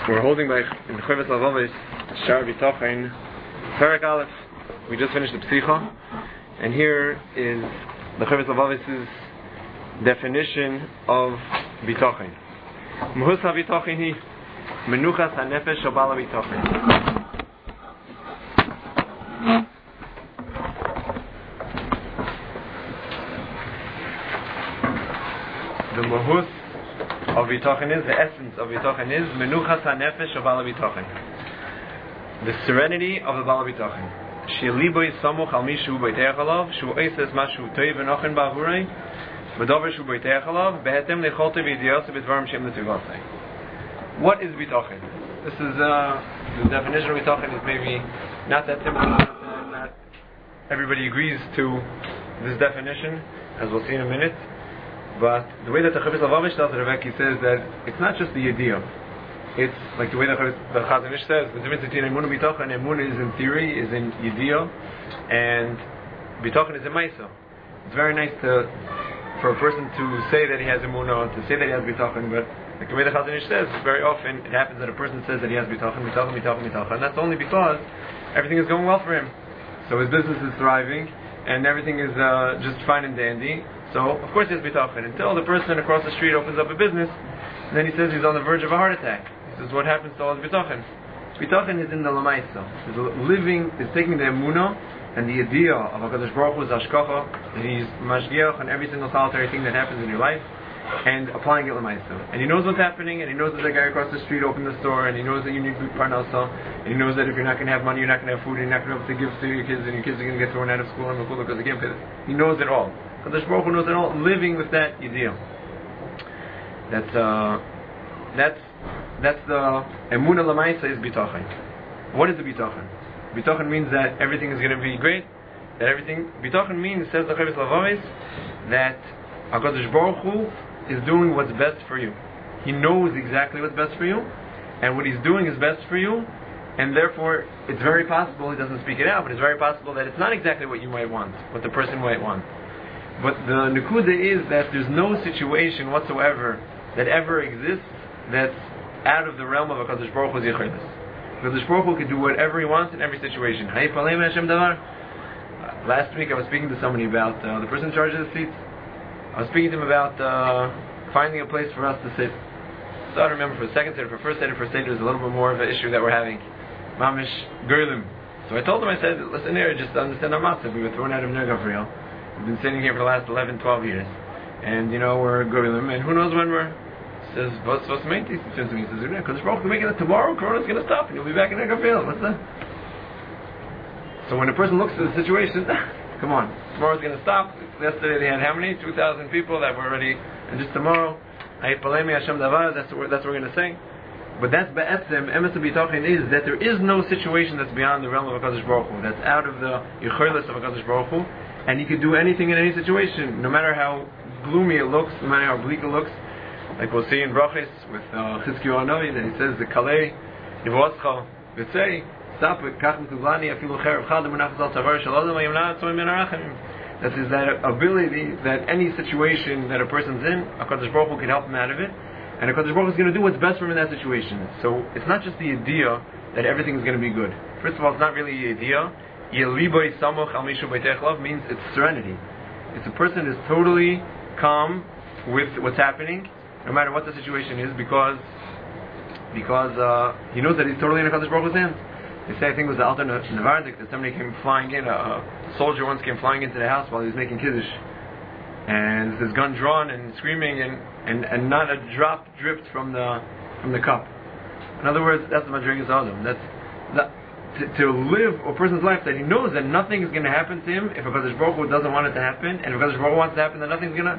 We're holding by in Chovetz Lavavis, Shar B'Tochen, Perek Aleph. We just finished the Psicha, and here is the Chovetz Lavavis' definition of B'Tochen. Mahus HaB'Tochen hi Menuchas HaNefesh Shel Ba'al HaB'Tochen. The Mahus of B'Tochen is, the essence of B'Tochen is Menuchas HaNefesh Shel Ba'al HaB'Tochen, the serenity of the Ba'al HaB'Tochen. She'liboy samuch al mishu boiteach alav, shu eises mashu tov v'nochen ba'hurei, v'dover shu boiteach alav, behetem lechol tov v'yidiyos v'dvarim shem l'tuvasei. What is B'Tochen? This is, the definition of B'Tochen is maybe not that simple, not everybody agrees to this definition, as we'll see in a minute. But the way that the Chovetz Lavavish tells it, he says that it's not just the idea. It's like the way the Chazon Ish says, the difference between Emunah and B'Tochen. Emunah is in theory, is in idea, and B'Tochen is in Maisa. It's very nice for a person to say that he has Emunah, to say that he has B'Tochen, but like the way the Chazon Ish says, very often it happens that a person says that he has B'Tochen, and that's only because everything is going well for him. So his business is thriving, and everything is just fine and dandy. So, of course he has B'Tochen, until the person across the street opens up a business, and then he says he's on the verge of a heart attack. He says, what happens to all his B'Tochen? B'Tochen is in the Lamaisa. Is taking the Emunah and the idea of HaKadosh Baruch Hu's Hashkacha, that he's Mashgiach on every single solitary thing that happens in your life, and applying it Lamaisa. And he knows what's happening, and he knows that the guy across the street opened the store, and he knows that you need Parnasa, and he knows that if you're not going to have money, you're not going to have food, and you're not going to be able to give to your kids, and your kids are going to get thrown out of school and because they can't pay. He knows it all. Kadosh Baruch Hu knows it all, living with that idea. That's the Emunah Lamaisa is B'Tochen. What is the B'Tochen? B'Tochen means that everything is going to be great. B'Tochen means, says the Chovetz Lavavis, that HaKadosh Baruch Hu is doing what's best for you. He knows exactly what's best for you, and what He's doing is best for you, and therefore it's very possible, He doesn't speak it out, but it's very possible that it's not exactly what you might want, what the person might want. But the Nekuda is that there's no situation whatsoever that ever exists that's out of the realm of HaKadosh Baruch Hu's Yichaylis. HaKadosh Baruch Hu can do whatever He wants in every situation. Last week I was speaking to somebody about the person in charge of the seats. I was speaking to him about finding a place for us to sit. So I don't remember for the second seder, for first seder, there's a little bit more of an issue that we're having. Mamish Gerlim. So I told him, I said, listen here, just understand our matzah. We were thrown out of Ner Gavriel. We've been sitting here for the last 11, 12 years. And, we're Gerlim, and who knows when we're... He says, what's the main thing? He turns to me and says, because we're making it tomorrow, Corona's going to stop, and you'll be back in Ner Gavriel. What's that? So when a person looks at the situation, come on, tomorrow's going to stop. Yesterday they had how many? 2,000 people that were already, and just tomorrow, that's what we're going to say. But that's Ba'etzem, Emes B'Tochen is that there is no situation that's beyond the realm of HaKadosh Baruch Hu, that's out of the Yichaylis of HaKadosh Baruch Hu, and He can do anything in any situation, no matter how gloomy it looks, no matter how bleak it looks. Like we'll see in Brachis with Chizkiyahu Hanavi, that he says, the Kalei, Nivuascha, V'tzei, stop it, Kach M'Tuvlani, Afilu Cherev Chad, Munachas Al Tavar, Shalom, Yimna, Tzomim Ben Arachim. That is that ability that any situation that a person's in, HaKadosh Baruch Hu can help him out of it, and HaKadosh Baruch Hu is going to do what's best for him in that situation. So it's not just the idea that everything is going to be good. First of all, it's not really the idea. Yeliboy samuch al mishu boiteach alav means it's serenity. It's a person is totally calm with what's happening, no matter what the situation is, because he knows that he's totally in HaKadosh Baruch Hu's hands. They say, I think it was the Alter Navardik, that somebody came flying in, a soldier once came flying into the house while he was making Kiddush. And his gun drawn and screaming, and not a drop dripped from the cup. In other words, that's the Madrigas Adam. To live a person's life that he knows that nothing is going to happen to him if HaKadosh Baruch Hu doesn't want it to happen, and if HaKadosh Baruch Hu wants it to happen, then nothing's going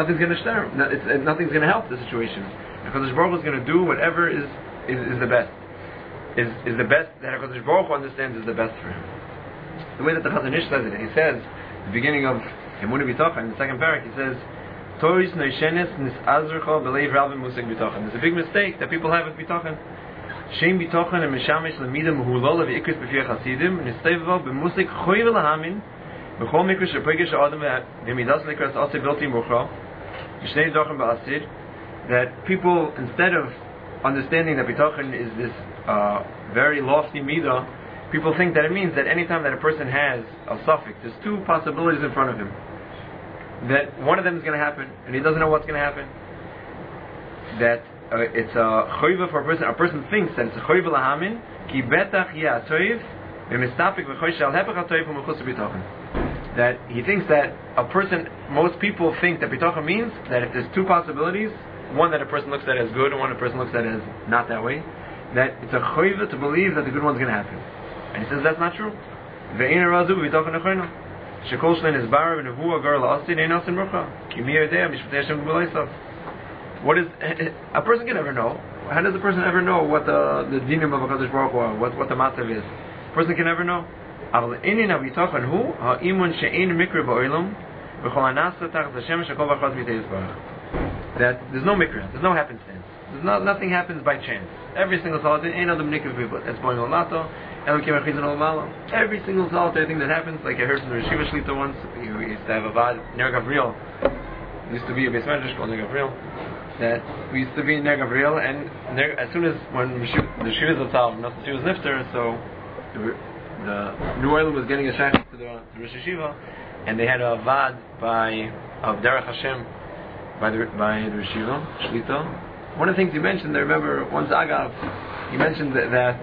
to help the situation. HaKadosh Baruch Hu is going to do whatever is the best. Is the best that HaKadosh Baruch Hu understands is the best for him. The way that the Chazon Ish says it, he says, the beginning of Emunah B'Tochen, in the second parak, he says, Toris Noishenes Nis'azrucha B'leiv Ralvim Musig B'Tochen. There's a big mistake that people have with B'Tochen. Shem B'Tochen and Meshamish L'mida Mehulol V'ikris B'fir Chasidim Nisteva B'Musig Choy V'Lahamin B'chol Mikra Shepegish Adam V'midas Likras Asir Bilti Muchra B'Shnei Dochen B'Asir, that people, instead of understanding that bitachon is this very lofty midah, people think that it means that anytime that a person has a suffix, there's two possibilities in front of him. That one of them is going to happen, and he doesn't know what's going to happen. That it's a choiva for a person. A person thinks that it's a choiva lahamin, ki betach ya toiv, v'mistapik v'choy shal hepech ha-toiv u'mechus bitachon. That he thinks that a person, most people think that bitachon means that if there's two possibilities, one that a person looks at as good and one a person looks at as not that way, that it's a choiva to believe that the good one's going to happen. And he says that's not true. Ve'ein razu bitachon nechoino. Shekol shlein is bar v'nevuah gar la'asin ein asin rucha. Ki mi yodea mishpatei Hashem g'bulaisav. What is a person can never know? How does a person ever know what the dinim of HaKadosh Baruch Hu are, what the matzav is? A person can never know. Aval inin habitachon hu ha'imun she'ein mikra ba'olam v'chol hanasa tachas Hashem shekol v'achaz mitei yisbarach. That there's no mikra, there's no happenstance. Nothing happens by chance. Every single solitary ain't other nikah people. That's going on lato. Every single solitary thing that happens, like I heard from the Yeshiva Shlita once, he used to have a vad, Ner Gavriel. Used to be a base medrash called Ner Gavriel. That we used to be in Ner Gavriel, and as soon as when the Yeshiva Zatzal, not the Yeshiva was nifter, so the New Orleans was getting a shach to the Rosh Yeshiva, and they had a vad of Derech Hashem by the Yeshiva Shlita. One of the things he mentioned, I remember once Agav, he mentioned that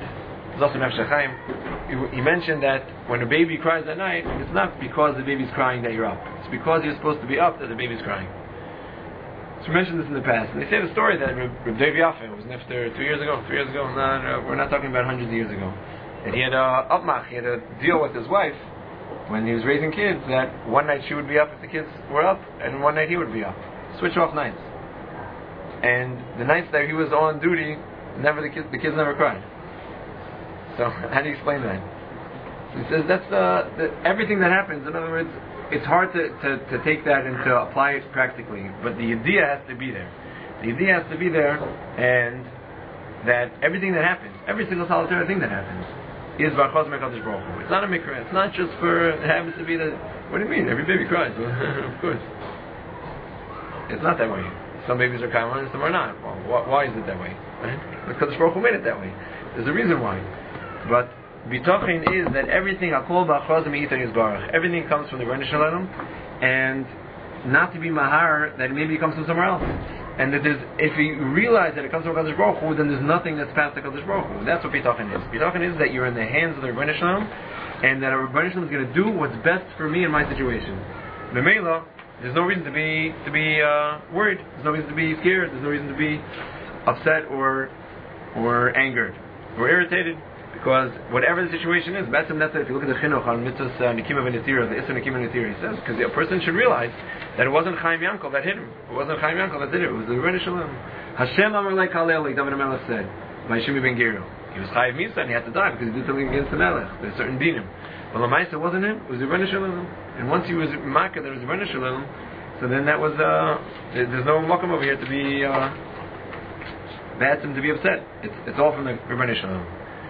he mentioned that when a baby cries at night, it's not because the baby's crying that you're up. It's because you're supposed to be up that the baby's crying. So we mentioned this in the past. And they say the story that Reb Dov Yaffe was nifter 3 years ago. No, we're not talking about hundreds of years ago. And he had a upmach, he had a deal with his wife when he was raising kids that one night she would be up if the kids were up, and one night he would be up. Switch off nights. And the nights that he was on duty, the kids never cried. So how do you explain that? So he says that's everything that happens. In other words, it's hard to take that and to apply it practically, but the idea has to be there. The idea has to be there, and that everything that happens, every single solitary thing that happens, is Barchaz Mekadosh Baruch Hu. It's not a mikra. It's not just for it happens to be the. What do you mean? Every baby cries. Of course. It's not that way. Some babies are kind and some are not. Well, why is it that way? Because Baruch Hu made it that way. There's a reason why. But bitachon is that everything akol ba'achaz me'iter yisbarach. Everything comes from the Rebbeinu Shalom, and not to be mahar that maybe it comes from somewhere else. And that if you realize that it comes from HaKadosh Baruch Hu, then there's nothing that's past HaKadosh Baruch Hu. That's what bitachon is. Bitachon is that you're in the hands of the Rebbeinu Shalom, and that a Rebbeinu Shalom is going to do what's best for me in my situation. Memela, there's no reason to be worried. There's no reason to be scared. There's no reason to be upset or angered or irritated. Because whatever the situation is, that's if you look at the chinuch on mitzvahs nikima v'netira, the isser nikima v'netira, he says, because a person should realize that it wasn't Chaim Yankel that hit him. It wasn't Chaim Yankel that did it. It was the Rebbeinu Shalom. Hashem Amar Lei Kalel, like David HaMelech said, by Shimi ben Gero. He was Chayiv Misa and he had to die because he did something against the Melech. There's certain dinim. But Lamaisa wasn't him. It was the Rebbeinu Shalom. And once he was Makkah, there was the Rebbeinu Shalom. So then that was there's no makom over here to be bad to be upset. It's all from the Rebbeinu Shalom.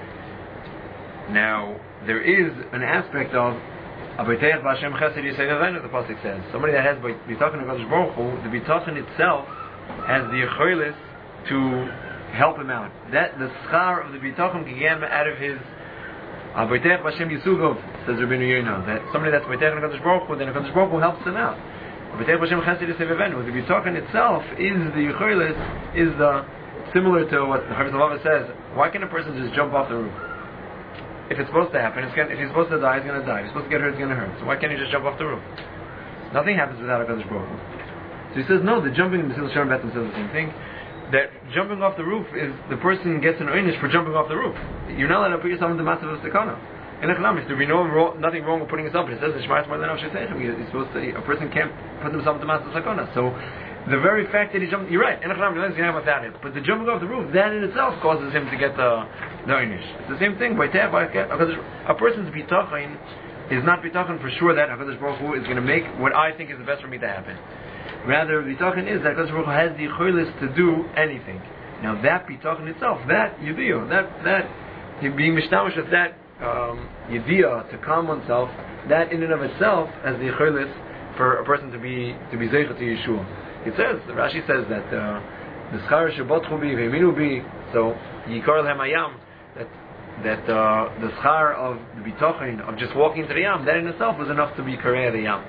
Now, there is an aspect of Abayteach B'Hashem Chesed Yisei Nevenu, the pasuk says. Somebody that has bitachon HaKadosh Baruch Hu, the bitachon itself has the yecholos to help him out. That the schar of the bitachon came out of his Abayteach B'Hashem Yisugov, says Rabbeinu Yonah. That somebody that's bitachon HaKadosh Baruch Hu, then HaKadosh Baruch Hu helps him out. Abayteach B'Hashem Chesed Yisei Nevenu. The bitachon itself is the yecholos, is the similar to what the Chavis Lavav says. Why can a person just jump off the roof? If it's supposed to happen, if he's supposed to die, he's going to die. If he's supposed to get hurt, he's going to hurt. So why can't he just jump off the roof? Nothing happens without HaKadosh Baruch Hu. So he says, no, the jumping, the Mesil Sharon Betzim says the same thing, that jumping off the roof is, the person gets an einish for jumping off the roof. You're not allowed to put yourself in the massive of Sekana. In Economics, there will be nothing wrong with putting yourself, but it says, he's supposed to, a person can't put himself in the massive of Sekana. So, the very fact that he jumped, you're right, in Economics, he's going to have without it. But the jumping off the roof, that in itself causes him to get the einish. It's the same thing. A person's bitachon is not bitachon for sure that HaKadosh Baruch Hu is going to make what I think is the best for me to happen. Rather, bitachon is that HaKadosh Baruch Hu has the choilis to do anything. Now that bitachon itself, that yediyah, that being mishtamish with that yediyah to calm oneself, that in and of itself has the choilis for a person to be zeicha to Yeshua. It says, Rashi says that the schar shebotchu bi ve'iminu bi. So yikar lehem hayam, that the schar of the bitachon of just walking to the yam, that in itself was enough to be karei the yam.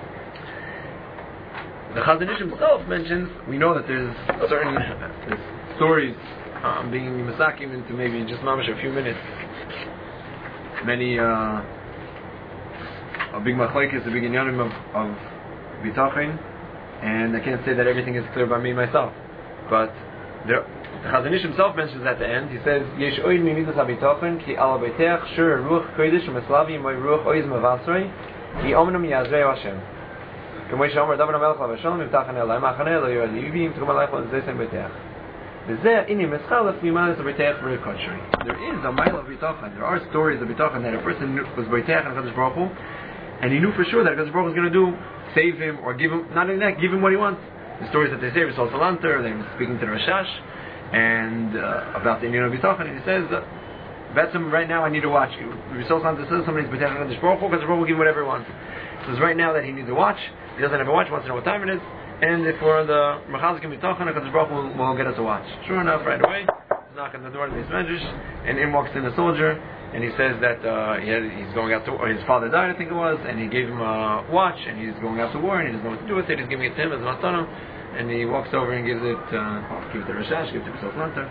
The Chazon Ish himself mentions, we know that there's certain stories. I'm being masakim into maybe just mamash a few minutes. Many a big machlokes, a big inyanim of bitachon, and I can't say that everything is clear by me myself. But the Chazon Ish himself mentions at the end. He says, "Yesh oid mimidas habitachon ki al beitech shur ruach kodesh u'meslavi moy ruach oiz mevasrei ki omnum yazrei Hashem." כמו שאומר דוד המלך לבשלום מבטחן אלי מחנה לא יועד ליבים תחום עליך ולזייסן ביתך וזה הנה מסחר לפנימה לזה ביתך ברקודשרי. There is a mile of bitachon. There are stories of bitachon that a person was ביתך and HaKadosh Baruch Hu, and he knew for sure that HaKadosh Baruch Hu was going to do, save him or give him, not only that, give him what he wants. The stories that they say, Risol Salanter, they were speaking to the Rashash and about the Indian of bitachon, and he says Betzim, right now I need to watch you. Risol Salanter says somebody's ביתך and HaKadosh Baruch Hu, HaKadosh Baruch Hu will give him whatever he wants. So it's right now that he needs to watch. He doesn't have a watch, wants to know what time it is, and if we're the Mechazikim Bitachon, HaKadosh Baruch Hu will get us a watch. Sure enough, right away, he's knocking on the door of the Medrash, and in walks in a soldier, and he says that he's going out to war, his father died, I think it was, and he gave him a watch, and he's going out to war, and he doesn't know what to do with it, he's giving it to him as a matana, and he walks over and gives it to Rashash, gives it to Soflanter.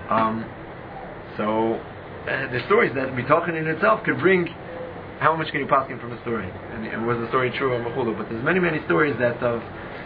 So, the stories that Bitachon in itself could bring. How much can you pass him from a story? And was the story true of Mechulu? But there's many stories that of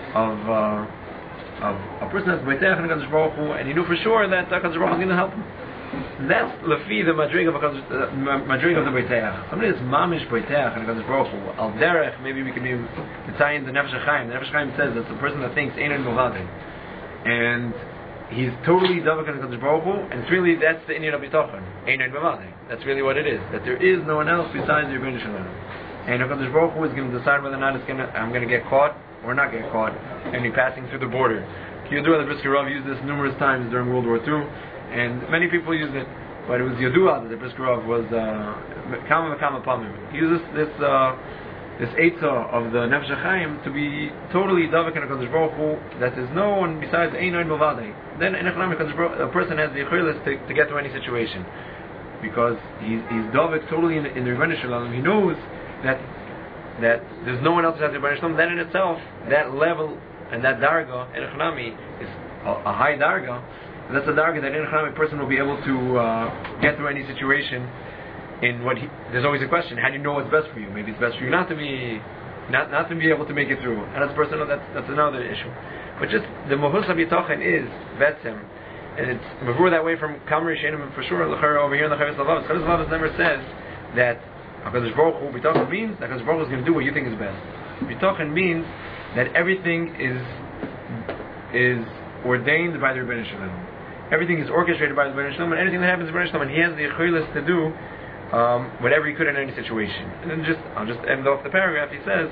a person that's Beitech and HaKadosh Baruch Hu, and he knew for sure that HaKadosh Baruch Hu is going to help him. That's Lefi, the madrig of the Beitech. Somebody that's Mamish Beitech and HaKadosh Baruch Hu, Al Derech, maybe we can be Mitzayin the Nefesh HaChaim. The Nefesh HaChaim says that's the person that thinks Ein Milvadei. And he's totally Davak and HaKadosh Baruch Hu, and it's really, that's the Indian of Bitachon. Ein Milvadei. That's really what it is. That there is no one else besides the Rebbeinu Shalom. And HaKadosh Baruch Hu is going to decide whether or not I'm going to get caught or not get caught and be passing through the border. Yodua, the Brisker Rav used this numerous times during World War II, and many people used it, but it was Yodua that the Brisker Rav was Kama V'Kama Pamim. He uses this Eitzah of the Nefesh HaChaim to be totally Davak and HaKadosh Baruch Hu, that there's no one besides Ein Milvadei. Then in a person has the Yechilas to get to any situation. Because he's Davik totally in the Rebbeinu Shalom. He knows that there's no one else besides the Rebbeinu Shalom. That in itself, that level and that darga in Echanami is a high darga. That's a darga that in Echanami a person will be able to get through any situation. There's always a question: how do you know what's best for you? Maybe it's best for you not to be able to make it through. And as a person, that's another issue. But just the Mahus HaBitachon is Betzim. And it's mavur that way from Kamri Shenim for sure. Over here in the Chavis Lavavos, Chavis Lavavos never says that HaKadosh Baruch Hu Bitachon means that HaKadosh Baruch Hu is going to do what you think is best. Bitachon means that everything is ordained by the Rebbeinu Shalom. Everything is orchestrated by the Rebbeinu Shalom, and anything that happens to the Rebbeinu Shalom, and he has the Yechilas to do whatever he could in any situation. And then I'll just end off the paragraph. He says,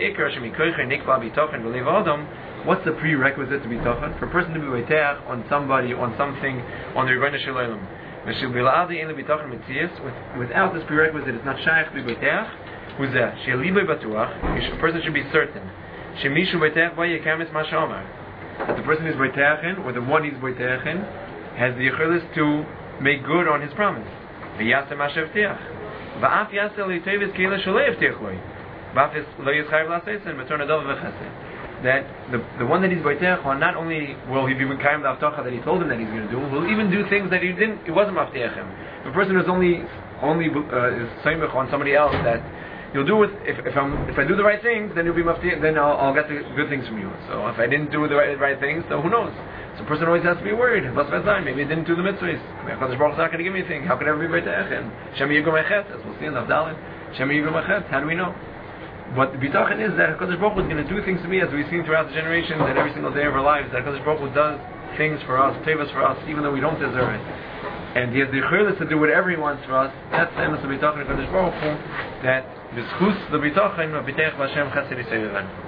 what's the prerequisite to bitachon? For a person to be beitach on somebody, on something, on the Rebbeinu Shalom. Without this prerequisite, it's not shaykh to be beitach. Who's that? A person should be certain that the person he's beitachin, or the one he's beitachin, has the yechilas to make good on his promise. That the one that he's boiteach on, not only will he be mekayim the avtacha that he told him that he's going to do, he'll even do things that it wasn't mafteach him. If a person is only is seimich on somebody else, that you'll do it. If I do the right things, then you'll be mafteach. Then I'll get the good things from you. So if I didn't do the right things, so who knows? So a person always has to be worried. Maybe I didn't do the mitzvahs. HaKadosh Baruch Hu is not going to give me anything. How can I ever be boiteach? And Shem Yigum Echet, as we'll see in the Avdalin. Shem Yigum Echet. How do we know? But the bitachon is that HaKadosh Baruch Hu is going to do things to me, as we've seen throughout the generations and every single day of our lives, that HaKadosh Baruch Hu does things for us, tevas for us, even though we don't deserve it. And he has the chiyuvus to do whatever he wants for us. That's the emes of bitachon HaKadosh Baruch Hu, that the schus the bitachon of bitach Hashem chesed yisei.